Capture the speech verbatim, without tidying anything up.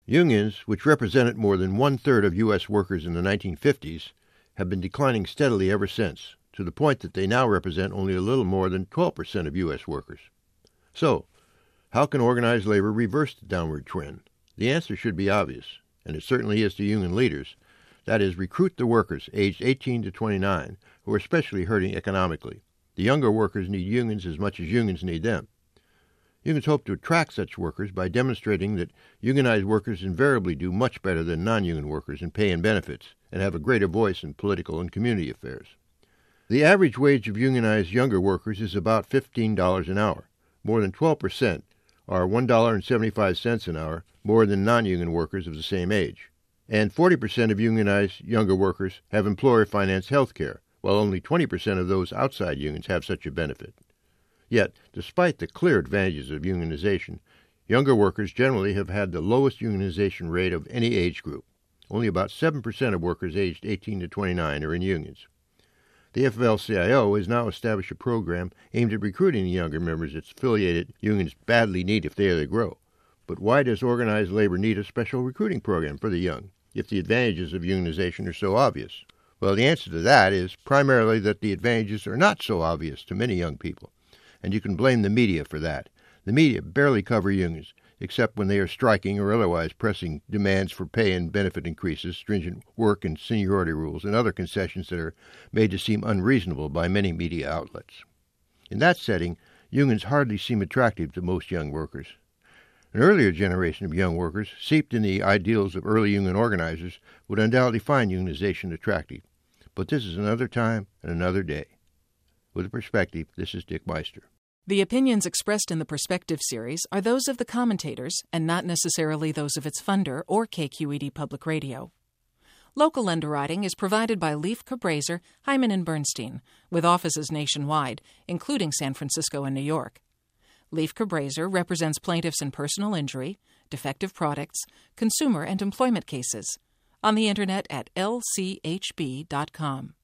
Unions, which represented more than one-third of U S workers in the nineteen fifties, have been declining steadily ever since, to the point that they now represent only a little more than twelve percent of U S workers. So, how can organized labor reverse the downward trend? The answer should be obvious, and it certainly is to union leaders. That is, recruit the workers aged eighteen to twenty-nine, who are especially hurting economically. The younger workers need unions as much as unions need them. Unions hope to attract such workers by demonstrating that unionized workers invariably do much better than non-union workers in pay and benefits, and have a greater voice in political and community affairs. The average wage of unionized younger workers is about fifteen dollars an hour. More than twelve percent are one dollar and seventy-five cents an hour more than non-union workers of the same age. And forty percent of unionized younger workers have employer-financed health care, while only twenty percent of those outside unions have such a benefit. Yet, despite the clear advantages of unionization, younger workers generally have had the lowest unionization rate of any age group. Only about seven percent of workers aged eighteen to twenty-nine are in unions. The F L C I O has now established a program aimed at recruiting the younger members its affiliated unions badly need if they are to grow. But why does organized labor need a special recruiting program for the young, if the advantages of unionization are so obvious? Well, the answer to that is primarily that the advantages are not so obvious to many young people, and you can blame the media for that. The media barely cover unions, except when they are striking or otherwise pressing demands for pay and benefit increases, stringent work and seniority rules, and other concessions that are made to seem unreasonable by many media outlets. In that setting, unions hardly seem attractive to most young workers. An earlier generation of young workers, seeped in the ideals of early union organizers, would undoubtedly find unionization attractive. But this is another time and another day. With a Perspective, this is Dick Meister. The opinions expressed in the Perspective series are those of the commentators and not necessarily those of its funder or K Q E D Public Radio. Local underwriting is provided by Leif Cabraser, Hyman and Bernstein, with offices nationwide, including San Francisco and New York. Leif Cabraser represents plaintiffs in personal injury, defective products, consumer and employment cases. On the Internet at L C H B dot com.